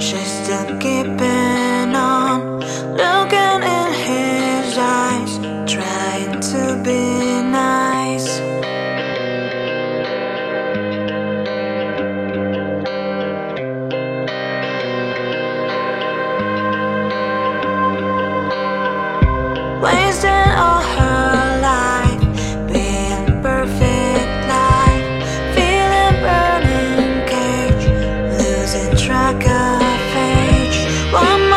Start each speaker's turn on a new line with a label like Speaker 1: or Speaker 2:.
Speaker 1: She's still keeping on, looking in his eyes, trying to be nice. Wasting all her life, being perfect life, feeling burning cage, losing track of age. One